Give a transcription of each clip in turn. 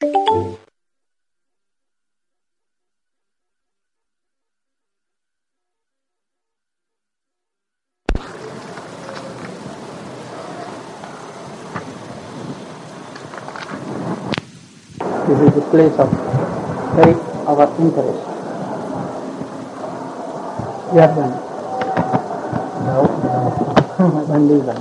This is the place of very our interest. We are done. No. Only one.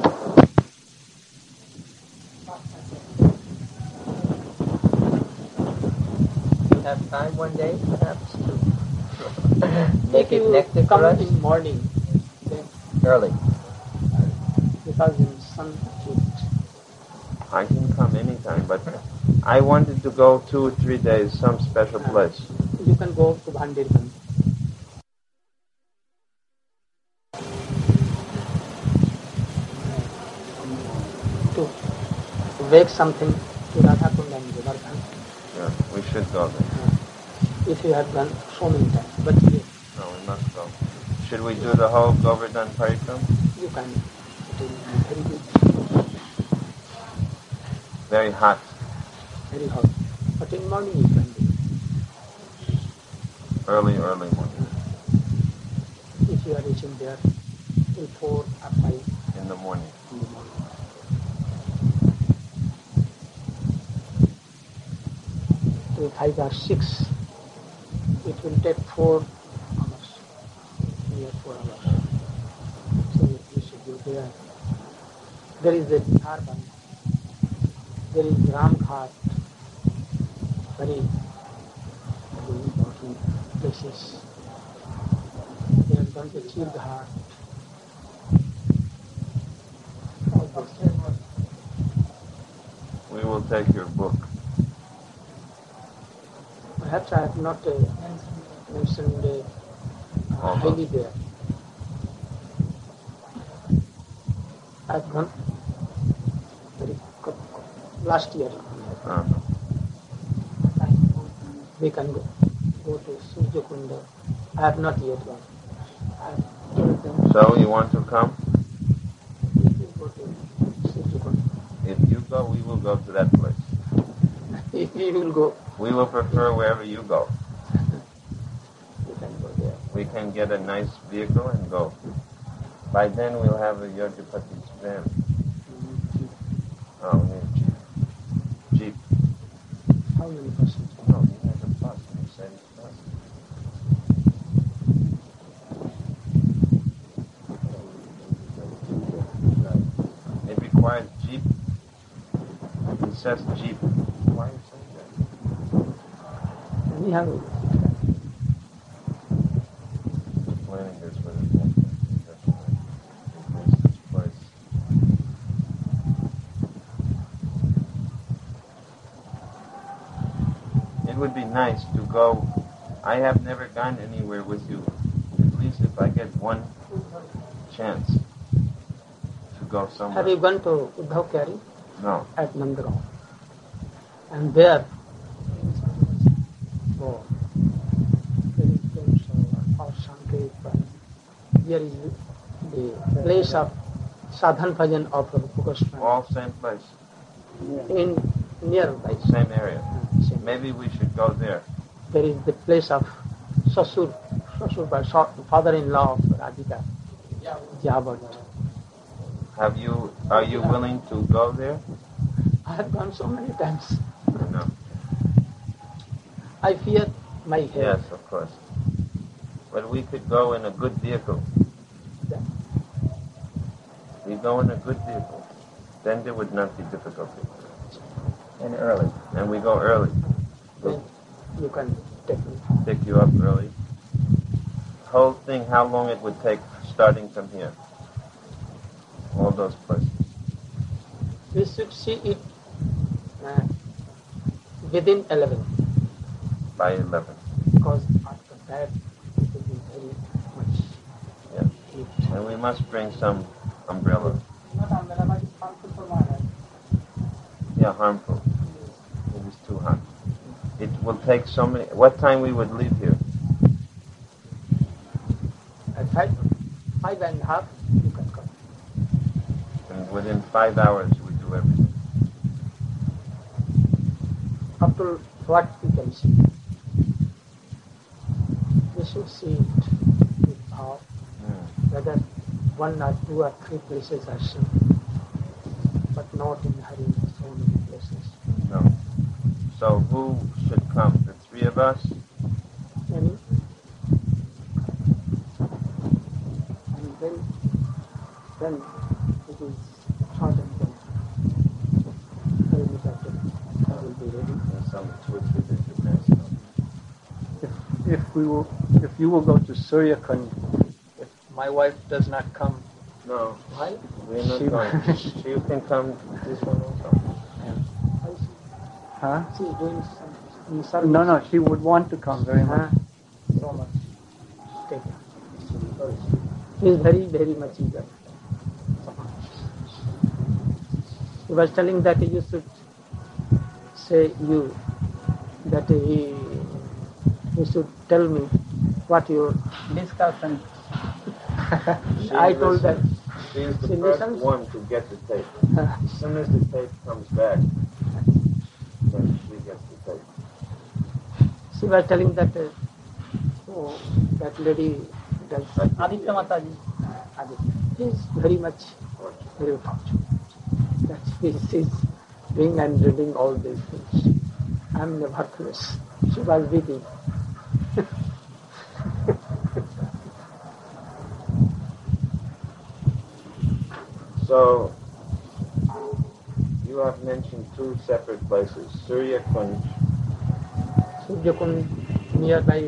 You have time one day, perhaps, to make it nectar come for us? in morning, then Early. because in sun heat. I can come anytime, but I wanted to go 2 or 3 days, some special place. You can go to Bhandirban. To wake something to Radhakund and Govardhan. Yeah, we should go there. If you have done so many times, but yes, No, we must go. Should we do the whole Govardhan Parikram? you can. It will be very good, Very hot. very hot. But in morning you can do. Early morning. If you are reaching there till 4 or 5 In the morning. in the morning. Till 5 or 6, it will take 4 hours, near 4 hours. So you should go there. There is the Dharband, there is Ramghat, very important places. They have done the Chirghat. All this. We will take your book. Perhaps I have not mentioned highly there. I have gone very last year. Uh, We can go to Surjakunda. I have not yet gone. I have told them so you want to come? we will go to Surjakunda. If you go, we will go to that place. If we will go, We will prefer wherever you go. we can go there. We can get a nice vehicle and go. By then we'll have a Yajapati's van. Oh, yeah, Jeep. Jeep. How many persons? No, he has a bus. He said it's bus. It requires Jeep. It says Jeep. Why are you saying that? Anyhow, Planning this with his next this place. It would be nice to go. I have never gone anywhere with you. At least if I get one chance to go have somewhere. you gone to Uddhav Kyari No. at Nandagaon? And there, oh, there is or Sankirtan. Here is the place of Sadhan Bhajan of Rupa Goswami All same place, in nearby. same area. Same. Maybe we should go there. There is the place of Sasur by father-in-law of Radhika, Javat. Are you willing to go there? I have gone so many times. No. I fear my hair. Yes, of course. But we could go in a good vehicle. Yeah. We go in a good vehicle. Then there would not be difficulty. And early. And we go early. Then you can take me. Pick you up early. Whole thing, how long it would take starting from here? All those places. We should see it within 11, By 11. because after that it will be very much Yeah. heat. And we must bring some umbrellas. Yeah, harmful. It is too hot. It will take so many. What time we would leave here? At 5.5, you can come. And within 5 hours we do everything. Up to people what we can see. We should see it with power, whether one or two or three places are seen, but not in hurry so many places. No. So who should come? The three of us? And then it is thought and then hurry me back and I will be ready. And some switch with international. If you will go to Surya Kund, if my wife does not come, No, Why? we're not She- going. You can come this one also. I see. huh? She is doing some service. No, she would want to come very much. So much. Take it. He is very, very much eager. He was telling that you should say that he should tell me what your discussion. I told that. She is the She first listens. one to get the tape. As soon as the tape comes back, then she gets the tape. She was telling that that lady does Aditya Mataji. He is very much very fortunate that he is doing and reading all these things. I am worthless. She was reading. So, you have mentioned two separate places, Surya Kund. Suryakund nearby.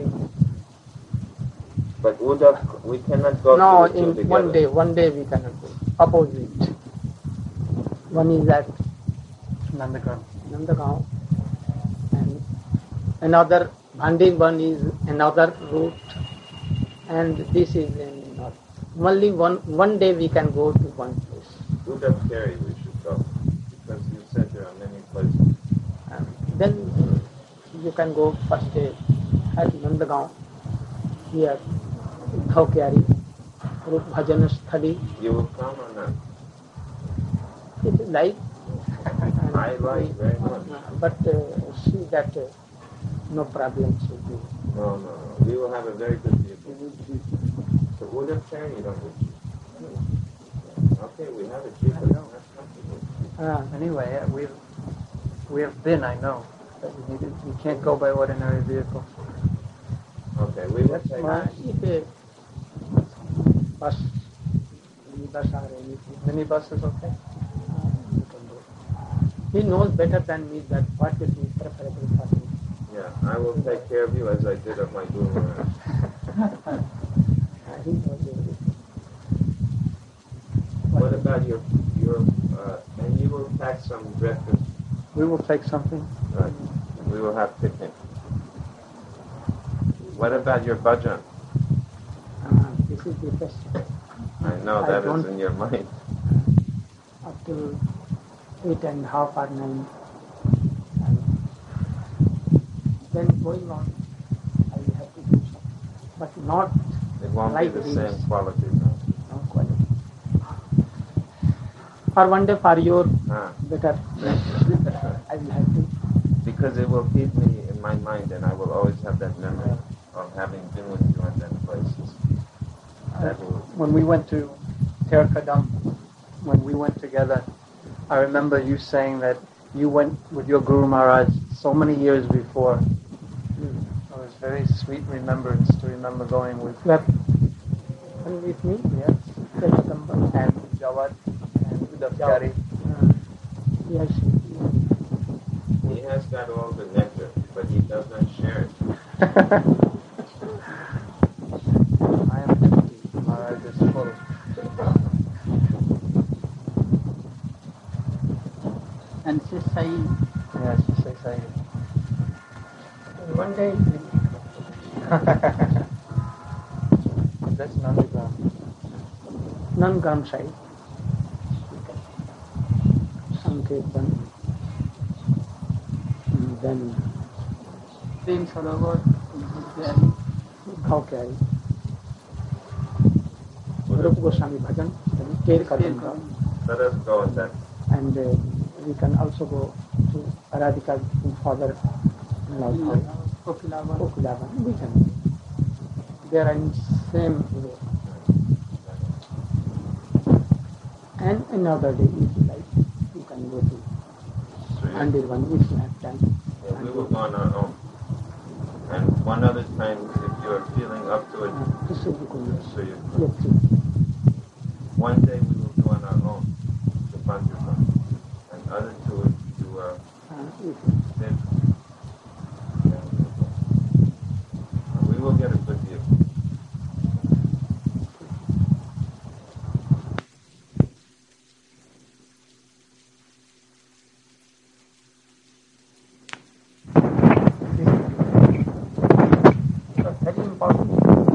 But Udak, we cannot go No, to the two in together. one day we cannot go. Opposite. One is at Nandagram. Nandagaon and another Bhandi one is another route and this is in north. Only one day we can go to one place. Udak Kerry we should go, because you said there are many places. Then you can go first day at Nandagaon, here Dhaukyari, Rup Bhajan Sthali. You will come or not? It is like I like very much. but see that no problem should be. No. We will have a very good view. So Udak Kerry you don't go. Okay, we have a jeep, but not comfortable. Anyway, we have been, I know, but we can't go by ordinary vehicle. Okay, we will take If a bus, minibus or anything, Minibus is okay? you can go. He knows better than me that what will be preferable for me. Yeah, I will take care of you as I did of my Guru Maharaj. He knows everything. What about your and you will pack some breakfast. We will take something. Right. We will have picnic. What about your bhajan? This is the question. I know I that is don't- in your mind. Up to 8:30 or 9. And then going on, I will have to do something. But not It won't like be the these. same quality. No. no quality. Or one day for your Ah. better, I will have to. Because it will keep me in my mind and I will always have that memory of having been with you in them places. That will, When we went to Terkadam, when we went together, I remember you saying that you went with your Guru Maharaj so many years before. It was very sweet remembrance to remember going with You have come with me. yes, September. and Jawad and Udapkari. Yes. he has got all the nectar, but he does not share it. I am empty. Maharaj is full. And she say Yes, you say. one day That's Nandagram. Nangram side. Sankirtan. And then Prem Sarovar, Dhaukyari, Rup Goswami Bhajan, then Terkadam. Let us go with that. And we can also go to Aradhika father like Kokilavan, we can. They are in same way. And another day, if you like, you can go to Andirvan if you have time. Yeah, we will go on our own. And one other time, if you're feeling up to it, so one day we will do on our own, the Panjurvan. And other two, if you then we will get a good deal. Very important.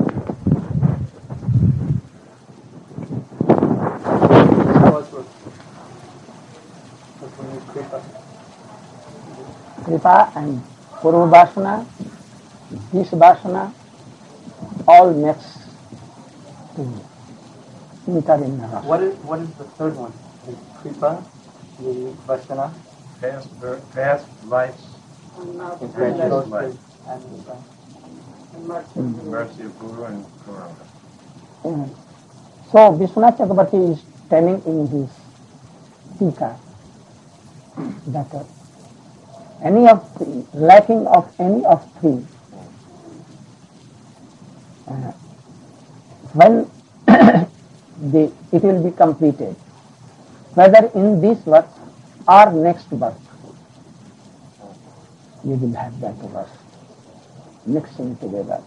Kripa and Purvabhasana, Vishabhasana, all mix to enter in the rasa. What is the third one? The Kripa, the Vasana, Past lives, and present life. mercy of Guru and Karanga. So Vishwanath Chakrabarti is telling in his Tika that any of three, lacking of any of three, when it will be completed, whether in this birth or next birth, you will have that verse mixing together.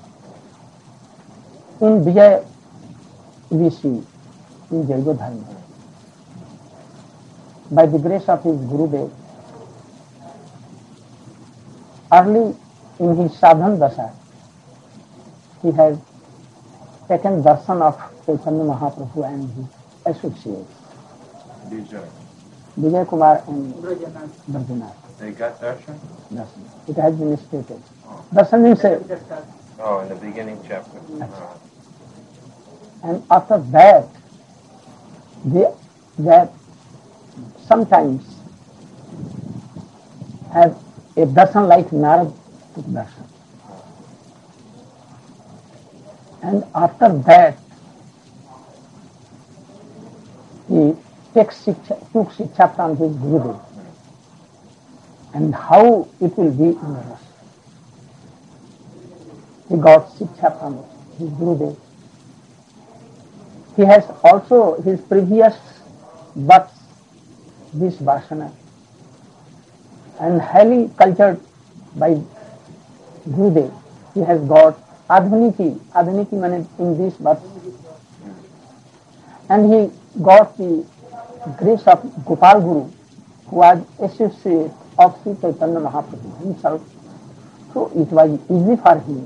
In Vijay, we see in Jaigodharma, by the grace of his Gurudev, early in his sadhan dasa, he has taken darshan of Chaitanya Mahaprabhu and his associates, Vijay Kumar and Brajanath. They got darshan? Darshan. It has been stated. Darshan means in the beginning chapter. and after that, they sometimes have a darshan like Narad took darshan. And after that, he took shiksha from his Gurudev. And how it will be in the rasa. He got shiksha from his Gurudev. He has also his previous births, this Vasana, and highly cultured by Gurudev. He has got Adhaniki means in this birth. And he got the grace of Gopal Guru, who was associate of Sri Chaitanya Mahaprabhu himself. So it was easy for him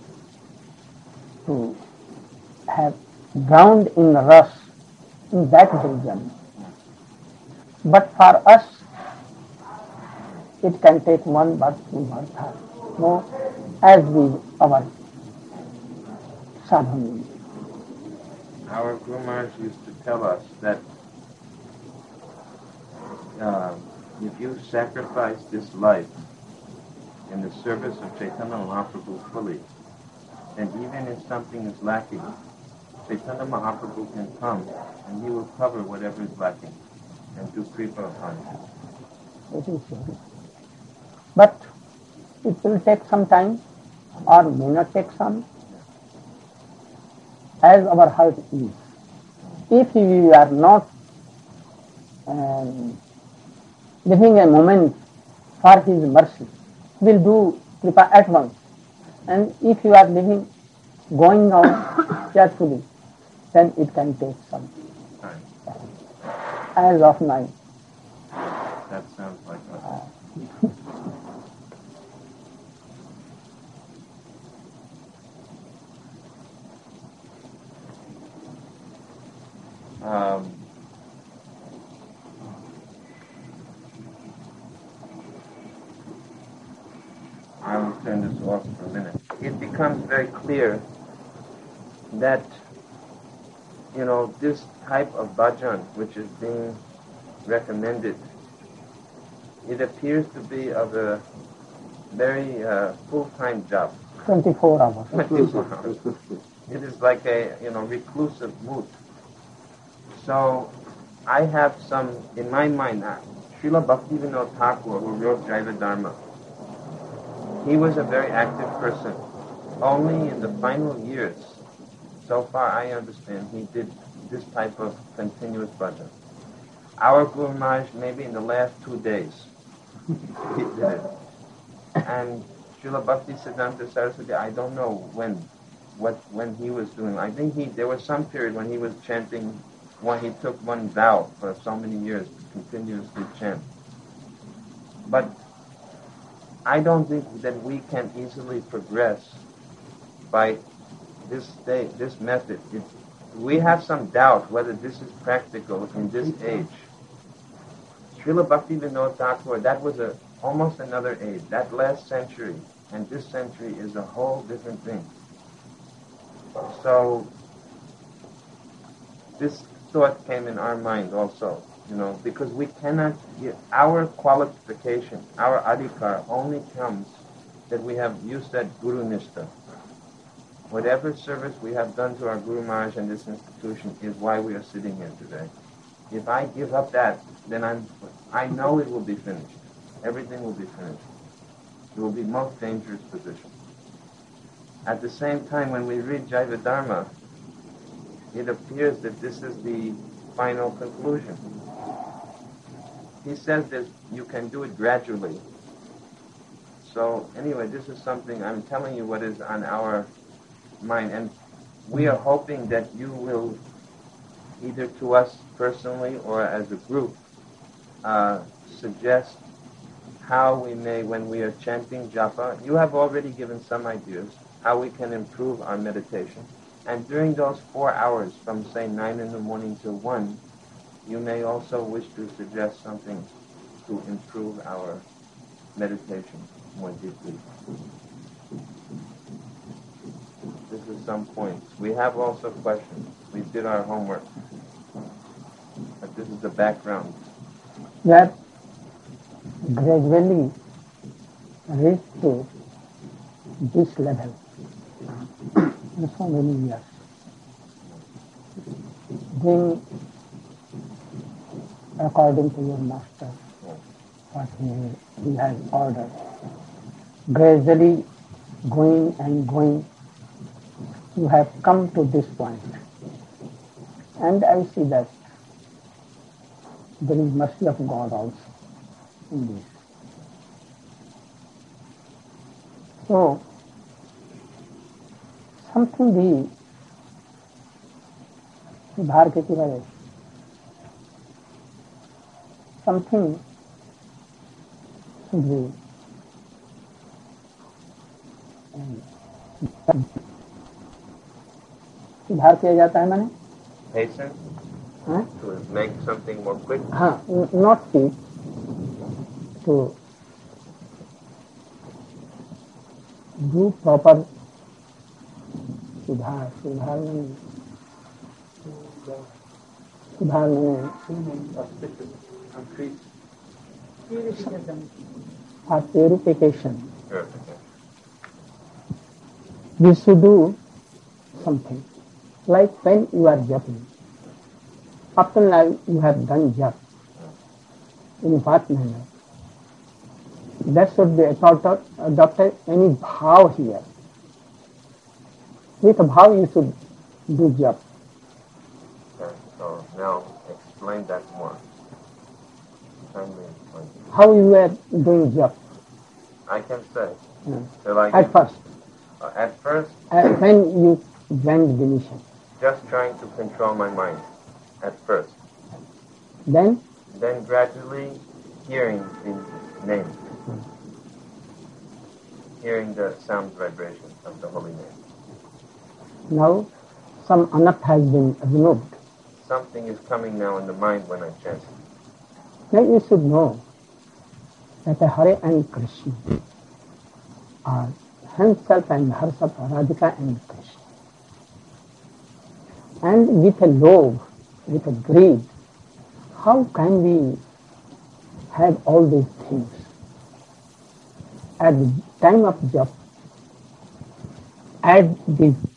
to have drowned in rus in that region. But for us, it can take one birth, two birth, more as we our sadhana. Our Guru Maharaj used to tell us that if you sacrifice this life in the service of Chaitanya Mahaprabhu fully, then even if something is lacking, Chaitanya Mahaprabhu can come and he will cover whatever is lacking and do kripa upon you. It is so. But it will take some time or may not take some, as our heart is. If we are not living a moment for his mercy, we'll do kripa at once. And if you are living, going on carefully, then it can take some time. As of now. That sounds like us. I will turn this off for a minute. It becomes very clear that, this type of bhajan, which is being recommended, it appears to be of a very full-time job. 24 hours. 24 hours. It is like a reclusive mood. So I have some in my mind. Srila Bhaktivinoda Thakur, who wrote Jaiva Dharma, he was a very active person. Only in the final years, so far I understand, he did this type of continuous bhajan. Our Guru Maharaj, maybe in the last 2 days, he did it. And Srila Bhakti Siddhanta Saraswati, I don't know when he was doing. I think there was some period when he was chanting, when he took one vow for so many years to continuously chant. But I don't think that we can easily progress by this method. We have some doubt whether this is practical in this age. Srila Bhaktivinoda Thakur, that was almost another age. That last century and this century is a whole different thing. So this thought came in our mind also, because we cannot get our qualification, our adhikar only comes that we have used that Guru Nishtha. Whatever service we have done to our Guru Maharaj and this institution is why we are sitting here today. If I give up that, then I know it will be finished. Everything will be finished. It will be most dangerous position. At the same time, when we read Jaiva Dharma, it appears that this is the final conclusion. He says that you can do it gradually. So anyway, this is something, I'm telling you what is on our mind, and we are hoping that you will, either to us personally or as a group, suggest how we may, when we are chanting japa, you have already given some ideas, how we can improve our meditation. And during those 4 hours, from say 9 in the morning till 1, you may also wish to suggest something to improve our meditation more deeply. This is some points. We have also questions. We did our homework. But this is the background. That gradually reach to this level in so many years. Doing according to your master what he has ordered. Gradually going and going, you have come to this point. And I see that there is mercy of God also in this. So, something भी सुधार के वजह something should be सुधार किया जाता है मैंने Hasten to make something more quick. हाँ, not speed, to do proper सुधार में purification. We should do something. Like when you are japping. Up till now you have done jap. In what manner? That should be adopted any bhav here. With a bhav you should do jap. Okay, so now explain that more. How you were doing jap? I can say. So like at first. At first. When you went dimission. Just trying to control my mind. At first. Then gradually hearing the name. Hearing the sound vibration of the holy name. Now some anat has been removed. Something is coming now in the mind when I chant. Now you should know that Hare and Krishna are himself and herself, Radhika and Krishna. And with a love, with a greed, how can we have all these things? at the time of jap, add these